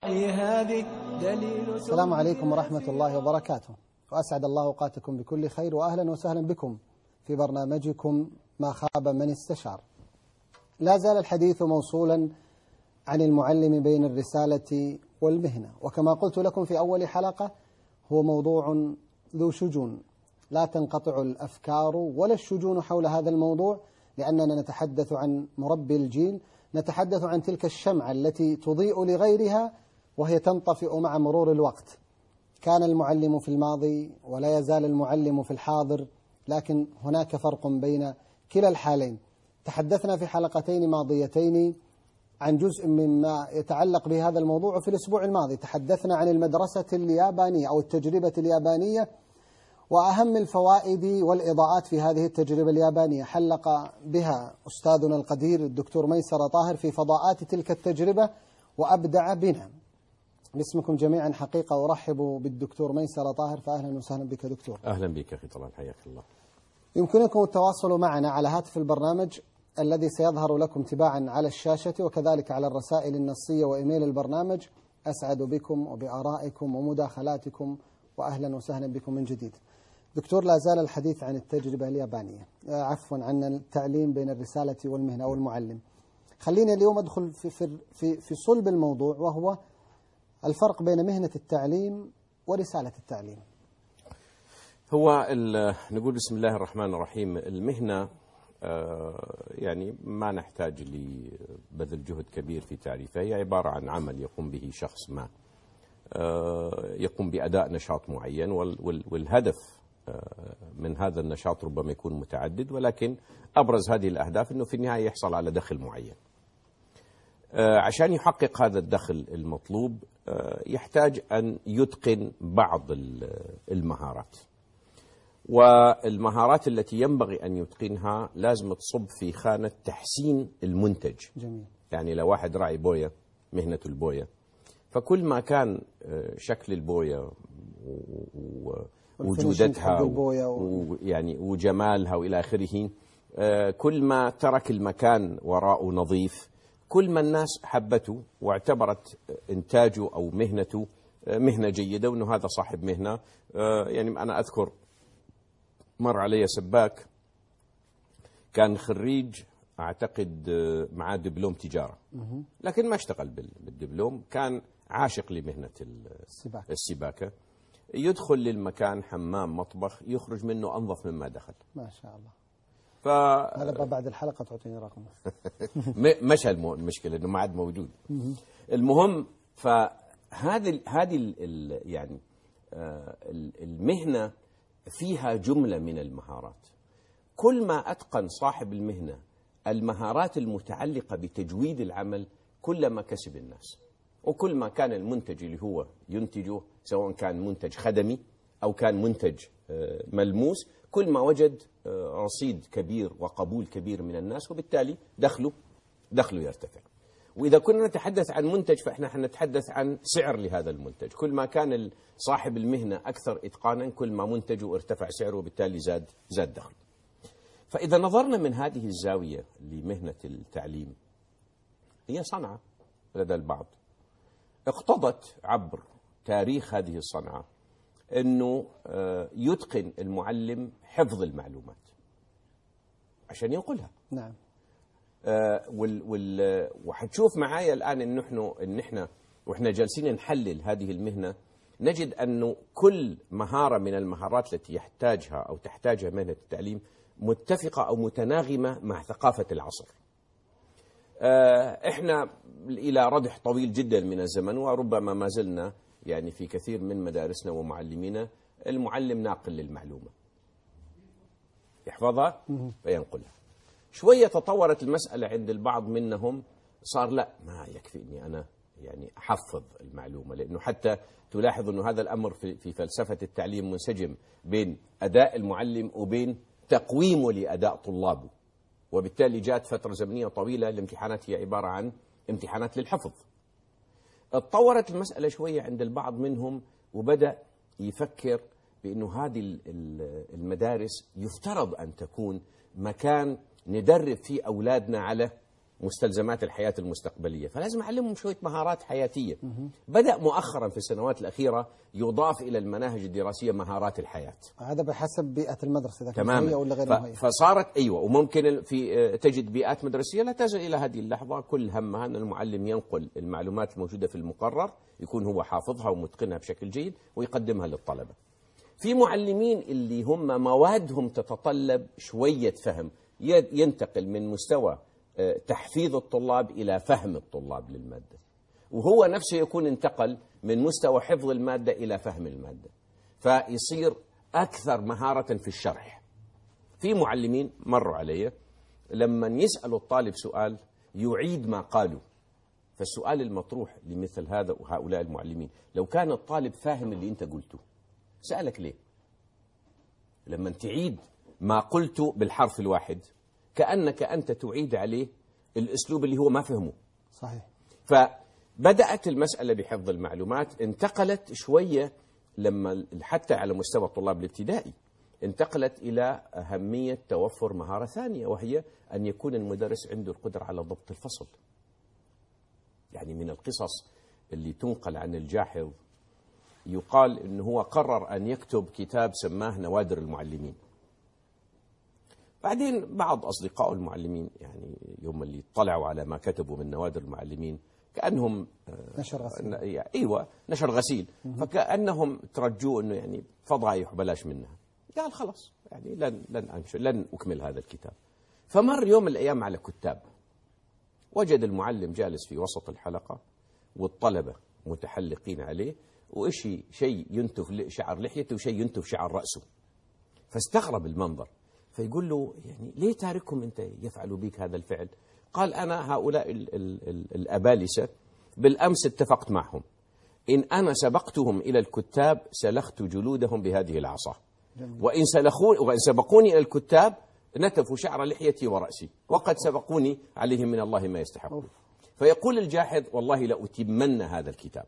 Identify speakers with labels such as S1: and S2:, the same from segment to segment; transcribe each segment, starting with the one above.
S1: هذه دليل.
S2: السلام عليكم ورحمة الله وبركاته، وأسعد الله أوقاتكم بكل خير، وأهلا وسهلا بكم في برنامجكم ما خاب من استشار. لا زال الحديث موصولا عن المعلم بين الرسالة والمهنة، وكما قلت لكم في أول حلقة هو موضوع ذو شجون، لا تنقطع الأفكار ولا الشجون حول هذا الموضوع، لأننا نتحدث عن مربي الجيل، نتحدث عن تلك الشمعة التي تضيء لغيرها وهي تنطفئ مع مرور الوقت. كان المعلم في الماضي ولا يزال المعلم في الحاضر، لكن هناك فرق بين كلا الحالين. تحدثنا في حلقتين ماضيتين عن جزء مما يتعلق بهذا الموضوع، وفي الأسبوع الماضي تحدثنا عن المدرسة اليابانية أو التجربة اليابانية وأهم الفوائد والإضاءات في هذه التجربة اليابانية. حلق بها أستاذنا القدير الدكتور ميسر طاهر في فضاءات تلك التجربة وأبدع بنا. باسمكم جميعا حقيقة أرحب بالدكتور ميسر طاهر، فأهلا وسهلا بك دكتور.
S3: أهلا بك أخي طلال، حياك الله.
S2: يمكنكم التواصل معنا على هاتف البرنامج الذي سيظهر لكم تباعا على الشاشة، وكذلك على الرسائل النصية وإيميل البرنامج. أسعد بكم وبآرائكم ومداخلاتكم، وأهلا وسهلا بكم من جديد. دكتور، لا زال الحديث عن التجربة اليابانية، عن التعليم بين الرسالة والمهنة أو المعلم. خليني اليوم أدخل في صلب الموضوع، وهو الفرق بين مهنة التعليم ورسالة التعليم.
S3: هو نقول بسم الله الرحمن الرحيم، المهنة يعني ما نحتاج لبذل جهد كبير في تعريفها، هي عبارة عن عمل يقوم به شخص ما، يقوم بأداء نشاط معين، والهدف من هذا النشاط ربما يكون متعدد، ولكن أبرز هذه الأهداف أنه في النهاية يحصل على دخل معين. عشان يحقق هذا الدخل المطلوب يحتاج أن يتقن بعض المهارات، والمهارات التي ينبغي أن يتقنها لازم تصب في خانة تحسين المنتج.
S2: جميل.
S3: يعني لو واحد راعي بوية، مهنة البوية، فكل ما كان شكل البوية وجودتها ويعني وجمالها وإلى آخره، كل ما ترك المكان وراءه نظيف، كل ما الناس حبته واعتبرت إنتاجه أو مهنته مهنة جيدة، وأنه هذا صاحب مهنة. يعني أنا أذكر مر علي سباك كان خريج أعتقد معاه دبلوم تجارة، لكن ما اشتغل بالدبلوم، كان عاشق لمهنة السباكة. يدخل للمكان حمام مطبخ يخرج منه أنظف مما دخل.
S2: ما شاء الله. هذا بعد الحلقة تعطيني رقمه.
S3: مش المشكلة إنه ما عاد موجود. المهم، فهذه يعني المهنة فيها جملة من المهارات. كل ما أتقن صاحب المهنة المهارات المتعلقة بتجويد العمل كلما كسب الناس، وكل ما كان المنتج اللي هو ينتجه سواء كان منتج خدمي أو كان منتج ملموس، كل ما وجد رصيد كبير وقبول كبير من الناس، وبالتالي دخله يرتفع. وإذا كنا نتحدث عن منتج فإحنا حنتحدث عن سعر لهذا المنتج. كل ما كان صاحب المهنة أكثر إتقانا كل ما منتجه ارتفع سعره، وبالتالي زاد دخله. فإذا نظرنا من هذه الزاوية لمهنة التعليم، هي صنعة لدى البعض اقتضت عبر تاريخ هذه الصنعة أنه يتقن المعلم حفظ المعلومات عشان ينقلها.
S2: نعم.
S3: وحتشوف معايا الآن إن إحنا وإحنا جالسين نحلل هذه المهنة نجد أنه كل مهارة من المهارات التي يحتاجها أو تحتاجها مهنة التعليم متفقة أو متناغمة مع ثقافة العصر. إحنا إلى ردح طويل جدا من الزمن، وربما ما زلنا يعني في كثير من مدارسنا ومعلمينا المعلم ناقل للمعلومة، يحفظها فينقلها. شوية تطورت المسألة عند البعض منهم، صار لا، ما يكفي أني أنا يعني أحفظ المعلومة، لأنه حتى تلاحظ أنه هذا الأمر في فلسفة التعليم منسجم بين أداء المعلم وبين تقويمه لأداء طلابه، وبالتالي جاءت فترة زمنية طويلة الامتحانات هي عبارة عن امتحانات للحفظ. اتطورت المسألة شوية عند البعض منهم، وبدأ يفكر بأنه هذه المدارس يفترض أن تكون مكان ندرب فيه أولادنا على مستلزمات الحياة المستقبلية، فلازم أعلمهم شوية مهارات حياتية. بدأ مؤخرا في السنوات الأخيرة يضاف إلى المناهج الدراسية مهارات الحياة.
S2: هذا بحسب بيئة المدرسة إذا كانت
S3: تماما.
S2: مهيئة ولا غير مهيئة.
S3: فصارت أيوة، وممكن في تجد بيئات مدرسية لا تزال إلى هذه اللحظة كل همها أن المعلم ينقل المعلومات الموجودة في المقرر، يكون هو حافظها ومتقنها بشكل جيد ويقدمها للطلبة. في معلمين اللي هم موادهم تتطلب شوية فهم، ينتقل من مستوى تحفيظ الطلاب إلى فهم الطلاب للمادة، وهو نفسه يكون انتقل من مستوى حفظ المادة إلى فهم المادة، فيصير أكثر مهارة في الشرح. في معلمين مروا علي لما يسألوا الطالب سؤال يعيد ما قالوا، فالسؤال المطروح لمثل هذا وهؤلاء المعلمين، لو كان الطالب فاهم اللي أنت قلته سألك ليه؟ لما تعيد ما قلته بالحرف الواحد كأنك أنت تعيد عليه الأسلوب اللي هو ما فهمه.
S2: صحيح.
S3: فبدأت المسألة بحفظ المعلومات، انتقلت شوية لما حتى على مستوى الطلاب الابتدائي انتقلت إلى أهمية توفر مهارة ثانية، وهي أن يكون المدرس عنده القدرة على ضبط الفصل. يعني من القصص اللي تنقل عن الجاحظ يقال أنه هو قرر أن يكتب كتاب سماه نوادر المعلمين. بعدين بعض أصدقاء المعلمين يعني يوم اللي طلعوا على ما كتبوا من نوادر المعلمين كأنهم
S2: نشر غسيل.
S3: أيوة نشر غسيل، فكأنهم ترجوا أنه يعني فضايح بلاش منها. قال خلاص يعني لن أكمل هذا الكتاب. فمر يوم من الأيام على كتاب، وجد المعلم جالس في وسط الحلقة والطلبة متحلقين عليه، شيء ينتف شعر لحيته وشيء ينتف شعر رأسه، فاستغرب المنظر. فيقول له يعني ليه تاركهم أنت يفعلوا بك هذا الفعل؟ قال أنا هؤلاء الأبالسة بالأمس اتفقت معهم إن أنا سبقتهم إلى الكتاب سلخت جلودهم بهذه العصا، وإن سبقوني إلى الكتاب نتفوا شعر لحيتي ورأسي، وقد سبقوني عليهم من الله ما يستحقون. فيقول الجاحظ والله لأتمن هذا الكتاب.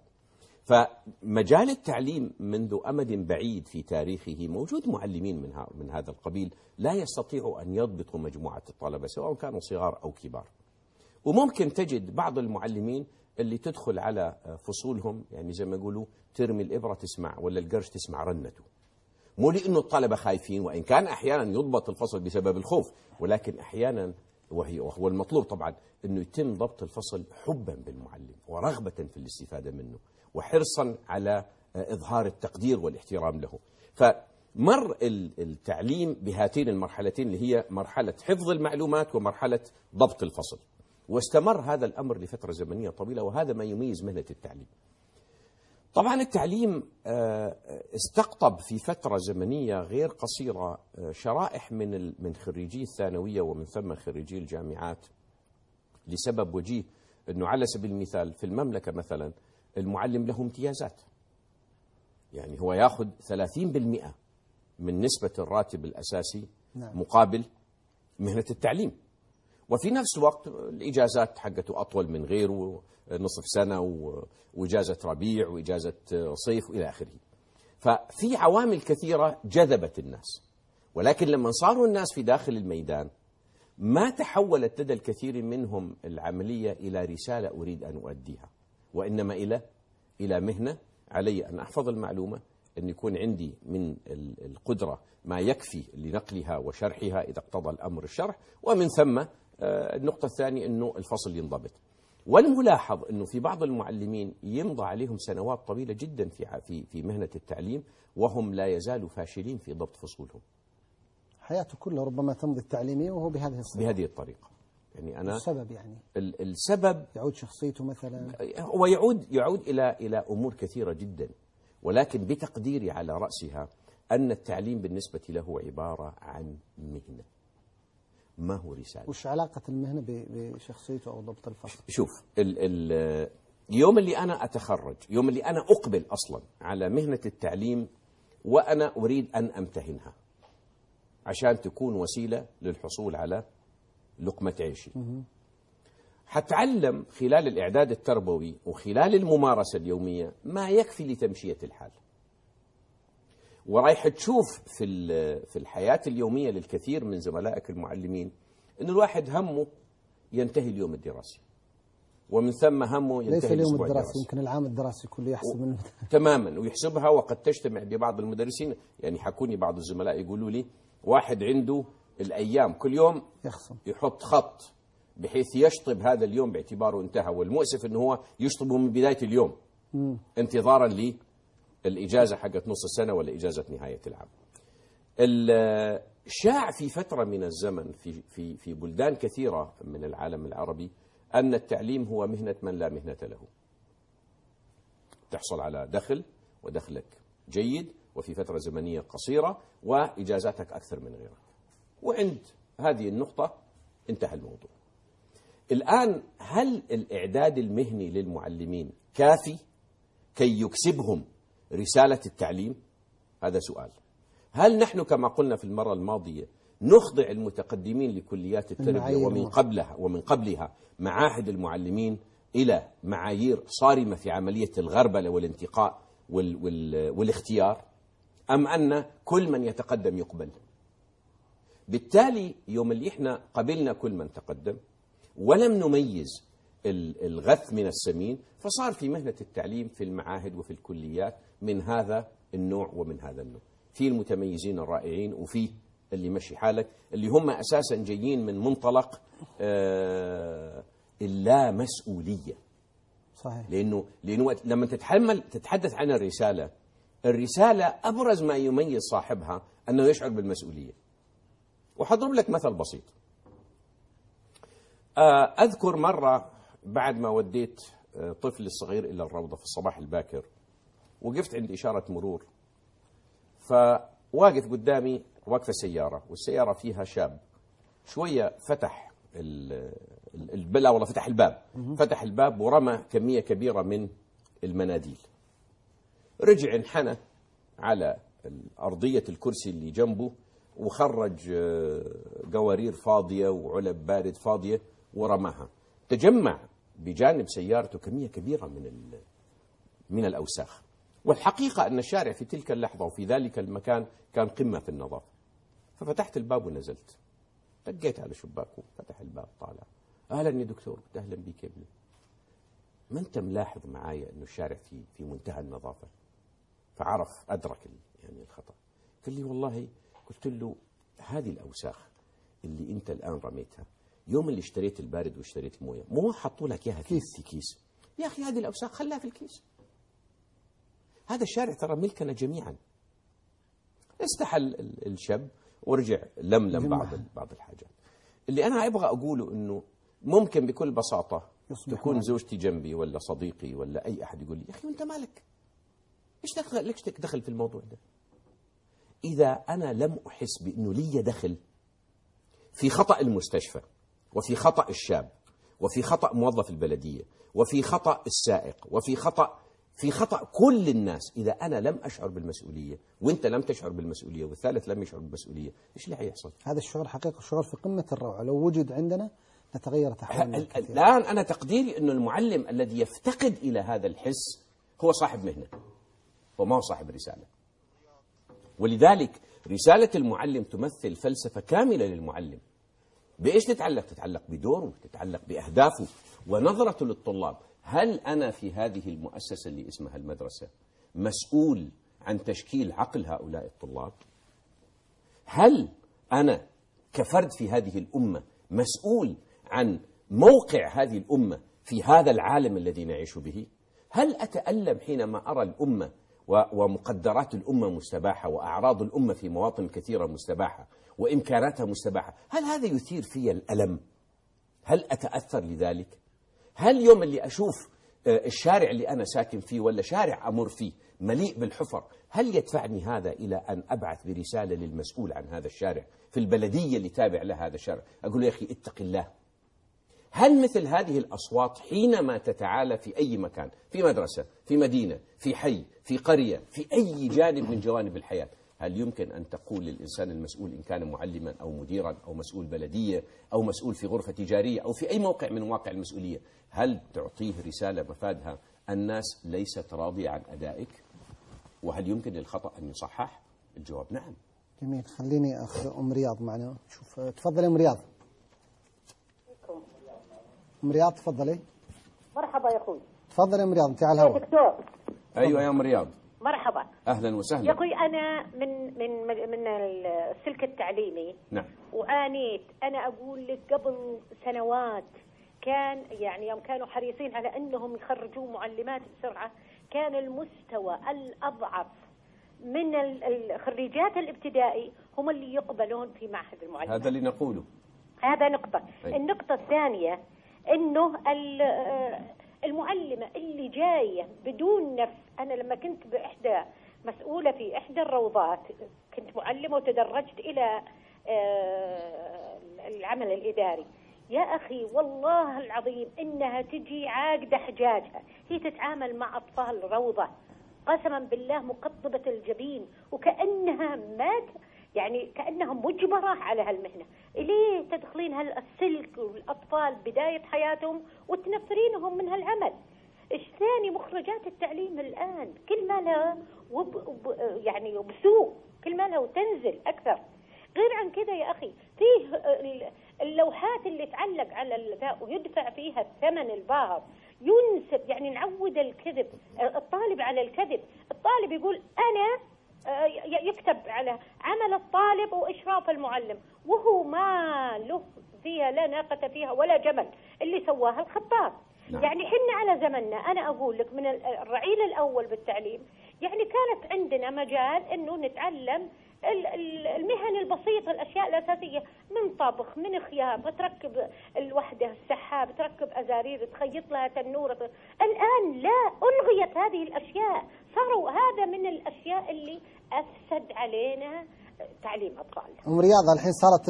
S3: فمجال التعليم منذ أمد بعيد في تاريخه موجود معلمين من هذا القبيل لا يستطيعوا أن يضبطوا مجموعة الطلبة سواء كانوا صغار أو كبار. وممكن تجد بعض المعلمين اللي تدخل على فصولهم يعني زي ما يقولوا ترمي الإبرة تسمع ولا القرش تسمع رنته، مو لأنه الطلبة خايفين، وإن كان أحيانا يضبط الفصل بسبب الخوف، ولكن أحيانا وهو المطلوب طبعا أنه يتم ضبط الفصل حبا بالمعلم ورغبة في الاستفادة منه وحرصا على إظهار التقدير والاحترام له. فمر التعليم بهاتين المرحلتين اللي هي مرحلة حفظ المعلومات ومرحلة ضبط الفصل، واستمر هذا الأمر لفترة زمنية طويلة، وهذا ما يميز مهنة التعليم. طبعا التعليم استقطب في فترة زمنية غير قصيرة شرائح من خريجي الثانوية ومن ثم خريجي الجامعات لسبب وجيه، أنه على سبيل المثال في المملكة مثلا المعلم له امتيازات، يعني هو يأخذ 30% من نسبة الراتب الأساسي مقابل مهنة التعليم، وفي نفس الوقت الإجازات حقته أطول من غيره، نصف سنة وإجازة ربيع وإجازة صيف وإلى آخره. ففي عوامل كثيرة جذبت الناس، ولكن لما صاروا الناس في داخل الميدان ما تحولت لدى الكثير منهم العملية إلى رسالة أريد أن أؤديها، وإنما إلى مهنة علي أن أحفظ المعلومة، أن يكون عندي من القدرة ما يكفي لنقلها وشرحها إذا اقتضى الأمر الشرح، ومن ثم النقطة الثانية أنه الفصل ينضبط. والملاحظ أنه في بعض المعلمين يمضى عليهم سنوات طويلة جدا في مهنة التعليم وهم لا يزالوا فاشلين في ضبط فصولهم.
S2: حياته كلها ربما تمضي التعليمية وهو بهذه
S3: الطريقة. يعني أنا
S2: السبب يعني
S3: السبب
S2: يعود شخصيته مثلا،
S3: هو يعود إلى أمور كثيرة جدا، ولكن بتقديري على رأسها أن التعليم بالنسبة له عبارة عن مهنة، ما هو رسالة.
S2: وش علاقة المهنة بشخصيته أو ضبط الفصل؟
S3: شوف يوم اللي أنا أتخرج، يوم اللي أنا أقبل أصلا على مهنة التعليم وأنا أريد أن أمتهنها عشان تكون وسيلة للحصول على لقمة عيشي، حتعلم خلال الإعداد التربوي وخلال الممارسة اليومية ما يكفي لتمشية الحال. ورايح تشوف في الحياة اليومية للكثير من زملائك المعلمين أن الواحد همه ينتهي اليوم الدراسي، ومن ثم همه ينتهي
S2: ليس اليوم
S3: الأسبوع
S2: الدراسي، يمكن العام الدراسي كله يحسب منه.
S3: تماما، ويحسبها. وقد تجتمع ببعض المدرسين، يعني حكوني بعض الزملاء يقولوا لي واحد عنده الأيام كل يوم
S2: يخصم،
S3: يحط خط بحيث يشطب هذا اليوم باعتباره انتهى، والمؤسف أنه هو يشطبه من بداية اليوم انتظارا للإجازة حقت نص السنة ولا إجازة نهاية العام. شاع في فترة من الزمن في بلدان كثيرة من العالم العربي أن التعليم هو مهنة من لا مهنة له. تحصل على دخل، ودخلك جيد وفي فترة زمنية قصيرة، وإجازاتك أكثر من غيرك. وعند هذه النقطة انتهى الموضوع. الآن هل الإعداد المهني للمعلمين كافي كي يكسبهم رسالة التعليم؟ هذا سؤال. هل نحن كما قلنا في المرة الماضية نخضع المتقدمين لكليات التربية ومن قبلها معاهد المعلمين إلى معايير صارمة في عملية الغربلة والانتقاء والاختيار، أم أن كل من يتقدم يقبل؟ بالتالي يوم اللي احنا قبلنا كل من تقدم ولم نميز الغث من السمين، فصار في مهنة التعليم في المعاهد وفي الكليات من هذا النوع ومن هذا النوع، في المتميزين الرائعين وفي اللي مشي حالك، اللي هم أساسا جايين من منطلق اللامسؤولية.
S2: صحيح.
S3: لأنه لما تتحدث عن الرسالة أبرز ما يميز صاحبها أنه يشعر بالمسؤولية. وحضرب لك مثل بسيط. أذكر مرة بعد ما وديت طفلي الصغير إلى الروضة في الصباح الباكر، وقفت عند إشارة مرور، فواقف قدامي واقفة سيارة، والسيارة فيها شاب شوية فتح فتح الباب ورمى كمية كبيرة من المناديل، رجع انحنى على أرضية الكرسي اللي جنبه وخرج قوارير فاضية وعلب بارد فاضية ورماها. تجمع بجانب سيارته كمية كبيرة من الأوساخ. والحقيقة أن الشارع في تلك اللحظة وفي ذلك المكان كان قمة في النظافة. ففتحت الباب ونزلت، دقيت على شباكه، فتح الباب، طالع، أهلا يا دكتور. أهلا بك يا ابني. ما أنت ملاحظ معايا أنه الشارع في منتهى النظافة؟ فعرف، أدرك يعني الخطأ. قال لي والله، قلت له هذه الأوساخ اللي أنت الآن رميتها، يوم اللي اشتريت البارد واشتريت المويه مو حطوا لك إياها في كيس؟ يا أخي هذه الأوساخ خلها في الكيس. هذا الشارع ترى ملكنا جميعا. استحل الشاب ورجع لملم بعض الحاجات. اللي أنا أبغى أقوله أنه ممكن بكل بساطة تكون زوجتي جنبي ولا صديقي ولا أي أحد يقول لي يا أخي وأنت مالك؟ ليش دخل في الموضوع ده؟ إذا أنا لم أحس بأنه لي دخل في خطأ المستشفى، وفي خطأ الشاب، وفي خطأ موظف البلدية، وفي خطأ السائق، وفي خطأ كل الناس، إذا أنا لم أشعر بالمسؤولية وأنت لم تشعر بالمسؤولية والثالث لم يشعر بالمسؤولية، إيش اللي حيحصل؟
S2: هذا الشعور حقيقة شعور في قمة الروعة، لو وجد عندنا لتغيرت أحوالنا كثيرا.
S3: الآن أنا تقديري أنه المعلم الذي يفتقد إلى هذا الحس هو صاحب مهنة وما هو صاحب رسالة. ولذلك رسالة المعلم تمثل فلسفة كاملة للمعلم. بإيش تتعلق؟ تتعلق بدوره، تتعلق بأهدافه ونظرته للطلاب. هل أنا في هذه المؤسسة اللي اسمها المدرسة مسؤول عن تشكيل عقل هؤلاء الطلاب؟ هل أنا كفرد في هذه الأمة مسؤول عن موقع هذه الأمة في هذا العالم الذي نعيش به؟ هل أتألم حينما أرى الأمة ومقدرات الأمة مستباحة وأعراض الأمة في مواطن كثيرة مستباحة وإمكاناتها مستباحة؟ هل هذا يثير في الألم؟ هل أتأثر لذلك؟ هل يوم اللي أشوف الشارع اللي أنا ساكن فيه ولا شارع أمر فيه مليء بالحفر، هل يدفعني هذا إلى أن أبعث برسالة للمسؤول عن هذا الشارع في البلدية اللي تابع لها هذا الشارع، أقول له يا أخي اتق الله؟ هل مثل هذه الأصوات حينما تتعالى في أي مكان، في مدرسة، في مدينة، في حي، في قرية، في أي جانب من جوانب الحياة، هل يمكن أن تقول للإنسان المسؤول إن كان معلما أو مديرا أو مسؤول بلدية أو مسؤول في غرفة تجارية أو في أي موقع من مواقع المسؤولية، هل تعطيه رسالة مفادها الناس ليست راضية عن أدائك؟ وهل يمكن للخطأ أن يصحح؟ الجواب نعم.
S2: جميل. خليني أخذ أم رياض معنا. شوف، تفضل أم رياض. أم رياض تفضلي.
S4: مرحبا يا اخوي.
S2: تفضل يا أم رياض، انت على
S4: يا
S2: الهواء.
S4: دكتور.
S3: ايوه يا ام رياض.
S4: مرحبا.
S3: اهلا وسهلا.
S4: يا اخوي انا من السلك التعليمي.
S3: نعم.
S4: وعانيت، انا اقول لك قبل سنوات كان يعني يوم كانوا حريصين على انهم يخرجوا معلمات بسرعه، كان المستوى الاضعف من الخريجات الابتدائي هم اللي يقبلون في معهد المعلمات.
S3: هذا اللي نقوله.
S4: هذا نقطة.
S3: أي.
S4: النقطة الثانية انه المعلمة اللي جاية بدون نفس. انا لما كنت مسؤولة في احدى الروضات، كنت معلمة وتدرجت الى العمل الاداري. يا اخي والله العظيم انها تجي عاقدة حجاجها، هي تتعامل مع اطفال روضة قسما بالله مقطبة الجبين، وكأنها يعني كأنها مجبرة على هالمهنة. ليه تدخلين هالسلك والأطفال بداية حياتهم وتنفرينهم من هالعمل؟ إيش ثاني مخرجات التعليم الآن كل ما لها يعني بسوء، كل ما لها وتنزل أكثر. غير عن كذا يا أخي فيه اللوحات اللي تعلق على الذا ويدفع فيها الثمن الباهظ، ينسب يعني نعود الكذب الطالب على الكذب. الطالب يقول أنا يكتب على عمل الطالب وإشراف المعلم، وهو ما له فيها لا ناقة فيها ولا جمل، اللي سواها الخطاط.
S3: نعم.
S4: يعني حنا على زمننا، أنا أقول لك من الرعيل الأول بالتعليم، يعني كانت عندنا مجال أنه نتعلم المهن البسيطة، الأشياء الأساسية، من طبخ، من خياطة، تركب الوحدة السحاب، تركب أزارير، تخيط لها تنورة. الآن لا، ألغيت هذه الأشياء، صاروا هذا من الأشياء اللي أفسد علينا تعليم أطفالنا.
S2: أم رياض الحين صارت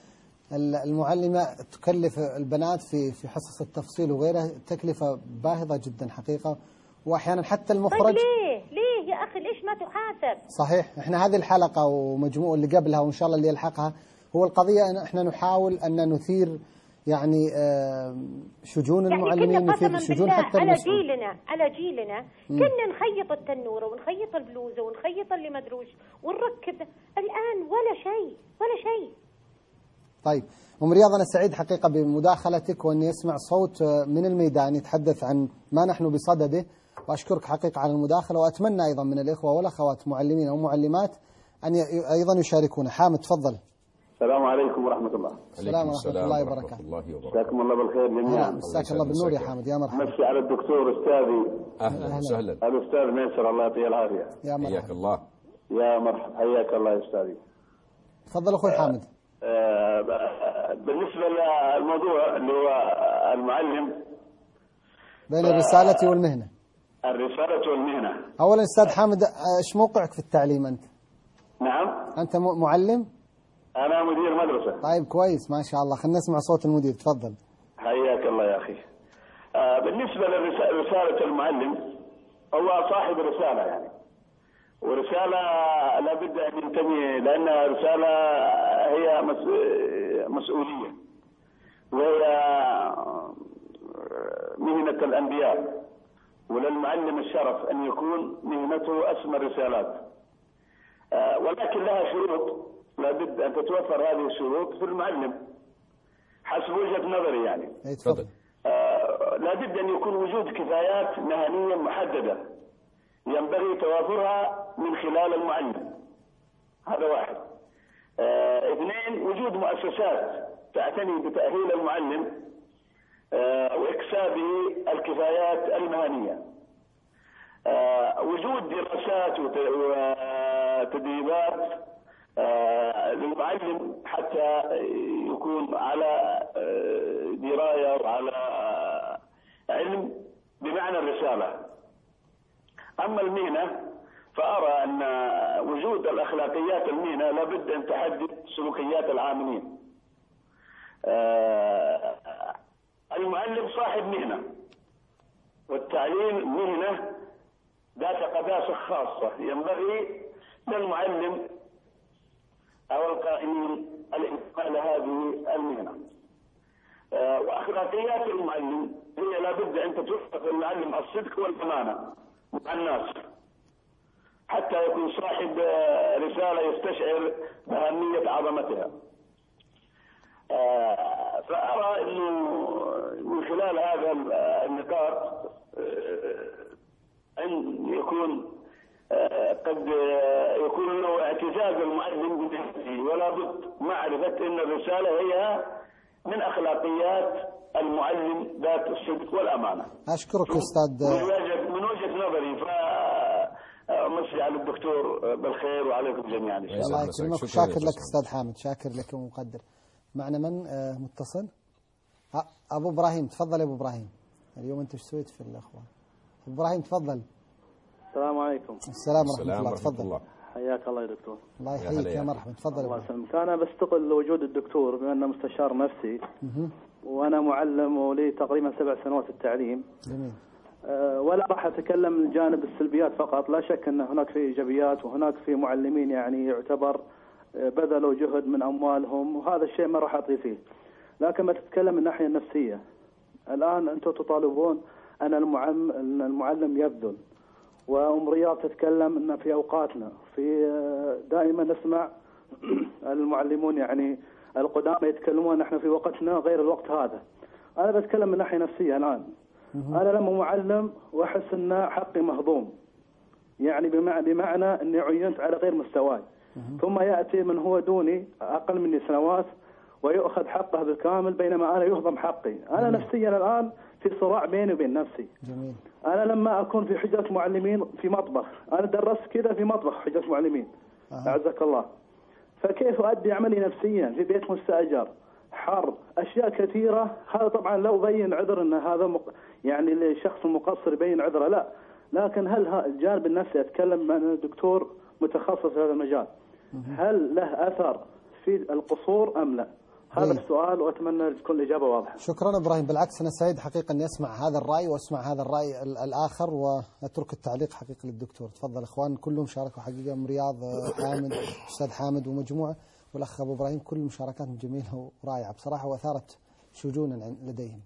S2: المعلمة تكلف البنات في حصص التفصيل وغيرها تكلفة باهظة جدا حقيقة، وأحيانا حتى المخرج.
S4: طيب ليه يا أخي ليش ما تحاسب؟
S2: صحيح. احنا هذه الحلقة ومجموع اللي قبلها وإن شاء الله اللي يلحقها، هو القضية أن احنا نحاول أن نثير يعني شجون المعلمين،
S4: يعني
S2: نثير شجون حتى
S4: المسؤول. على جيلنا كنا نخيط التنورة ونخيط البلوزة ونخيط اللي مدروش ونركب. الآن ولا شيء.
S2: طيب أم رياض، أنا سعيد حقيقة بمداخلتك وأني يسمع صوت من الميدان يتحدث عن ما نحن بصدده، وأشكرك حقيقة على المداخلة، وأتمنى أيضا من الإخوة والأخوات معلمين أو معلمات أن أيضا يشاركونا. حامد تفضل.
S5: السلام عليكم ورحمة الله.
S2: السلام ورحمة الله وبركاته.
S5: مساكم الله بالخير جميعا.
S2: مساك الله بالنور يا حامد، يا مرحبا.
S5: مسي على الدكتور أستاذي.
S3: أهلا وسهلا.
S5: الأستاذ ميسر، الله يعطيه العافية.
S2: يا مرحبا.
S3: حياك الله.
S5: يا مرحبا، حياك الله يا أستاذي.
S2: تفضل أخوي حامد.
S5: بالنسبة للموضوع اللي هو المعلم
S2: بين الرسالة والمهنة.
S5: الرسالة والمهنة.
S2: أولا أستاذ حامد، إيش موقعك في التعليم أنت؟
S5: نعم.
S2: أنت معلم؟
S5: أنا مدير مدرسة.
S2: طيب كويس ما شاء الله، خلينا نسمع صوت المدير. تفضل.
S5: حياك الله يا أخي. بالنسبة لرسالة المعلم، هو صاحب رسالة يعني، ورسالة لابد أن ينتمي، لأنها رسالة هي مسؤولية، وهي مهنة الأنبياء، وللمعلم الشرف أن يكون مهنته أسمى الرسالات، ولكن لها شروط لابد أن تتوفر هذه الشروط في المعلم حسب وجهة نظري يعني.
S2: تفضل.
S5: لابد أن يكون وجود كفايات مهنية محددة ينبغي توافرها من خلال المعلم، هذا واحد. اثنين، وجود مؤسسات تعتني بتأهيل المعلم واكسابه الكفايات المهنية. وجود دراسات وتدريبات للمعلم حتى يكون على دراية وعلى علم بمعنى الرسالة. أما المهنة فأرى أن وجود الأخلاقيات المهنة لابد أن تحدد سلوكيات العاملين. المعلم صاحب مهنة، والتعليم مهنة ذات قداسة خاصة، ينبغي للمعلم أو القائمين الانتباه لهذه المهنة. وأخلاقيات المعلم هي لابد أن تتوفر المعلم الصدق والأمانة مع الناس حتى يكون صاحب رسالة يستشعر بأهمية عظمتها. فأرى أنه من خلال هذا النقاط أن يكون قد يكون له اعتزاز المعلم بنفسه، ولا بد معرفة أن الرسالة هي من أخلاقيات المعلم ذات الصدق والأمانة.
S2: أشكرك أستاذ.
S5: من وجهة نظري فأمسي على الدكتور بالخير وعليكم جميعا إن شاء الله.
S2: الله يكرمك. شاكر لك أستاذ حامد، شاكر لك ومقدر. معنا من متصل؟ أبو إبراهيم، تفضل يا أبو إبراهيم. اليوم أنت ايش سويت في الأخوان؟ أبو إبراهيم تفضل.
S6: السلام عليكم.
S2: السلام ورحمة الله. تفضل.
S6: حياك الله يا دكتور.
S2: الله يحييك يا مرحبا. تفضل.
S6: الله يسلمك. أنا بستقل وجود الدكتور بما أنه مستشار نفسي وأنا معلم ولي تقريبا 7 سنوات في التعليم.
S2: جميل.
S6: ولا راح أتكلم من جانب السلبيات فقط، لا شك أن هناك في إيجابيات وهناك في معلمين يعني يعتبر بذلوا جهد من أموالهم، وهذا الشيء ما راح أطغي فيه. لكن ما تتكلم من الناحية النفسية. الآن أنتم تطالبون أن المعلم يبذل، وأم رياض تتكلم أن في أوقاتنا دائما نسمع المعلمون يعني القدامى يتكلمون نحن في وقتنا غير الوقت هذا. أنا بتكلم من ناحية نفسية الآن. أنا لما معلم وأحس أن حقي مهضوم، يعني بمعنى أني عينت على غير مستواي، ثم يأتي من هو دوني أقل مني سنوات ويؤخذ حقه بالكامل بينما أنا يهضم حقي. أنا نفسيا الآن في صراع بيني وبين نفسي.
S2: جميل.
S6: أنا لما أكون في حجرة معلمين في مطبخ، أنا درست كذا في مطبخ حجرة معلمين أعزك الله، فكيف أؤدي عملي نفسيا في بيت مستأجر حر أشياء كثيرة؟ هذا طبعا لا أبين عذر أن هذا يعني لشخص مقصر يبين عذره، لا، لكن هل الجانب النفسي أتكلم عن دكتور متخصص في هذا المجال، هل له أثر في القصور أم لا؟ هذا السؤال وأتمنى تكون الإجابة واضحة.
S2: شكرا إبراهيم، بالعكس أنا سعيد حقيقة أني أسمع هذا الرأي وأسمع هذا الرأي الآخر، وأترك التعليق حقيقة للدكتور. تفضل إخوان كلهم شاركوا حقيقة، من رياض حامد، أستاذ حامد ومجموعة، والأخ أبو إبراهيم، كل مشاركاتهم جميلة ورائعة بصراحة وأثارت شجونا لديهم.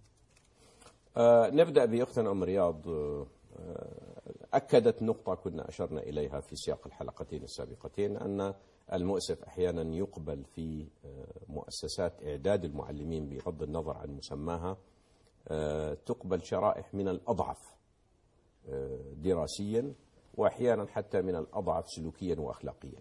S3: نبدأ بأختنا أم رياض. أكدت نقطة كنا أشرنا إليها في سياق الحلقتين السابقتين، أن المؤسف أحيانا يقبل في مؤسسات إعداد المعلمين بغض النظر عن مسماها، تقبل شرائح من الأضعف دراسيا وأحيانا حتى من الأضعف سلوكيا وأخلاقيا.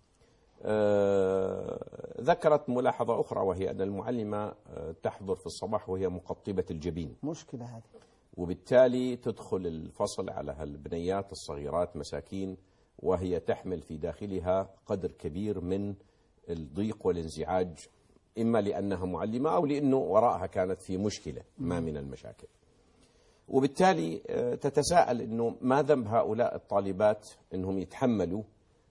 S3: ذكرت ملاحظة أخرى وهي أن المعلمة تحضر في الصباح وهي مقطبة الجبين،
S2: مشكلة هذه،
S3: وبالتالي تدخل الفصل على هالبنيات الصغيرات مساكين وهي تحمل في داخلها قدر كبير من الضيق والانزعاج، إما لأنها معلمة أو لأنه وراءها كانت في مشكلة ما من المشاكل. وبالتالي تتساءل أنه ما ذنب هؤلاء الطالبات أنهم يتحملوا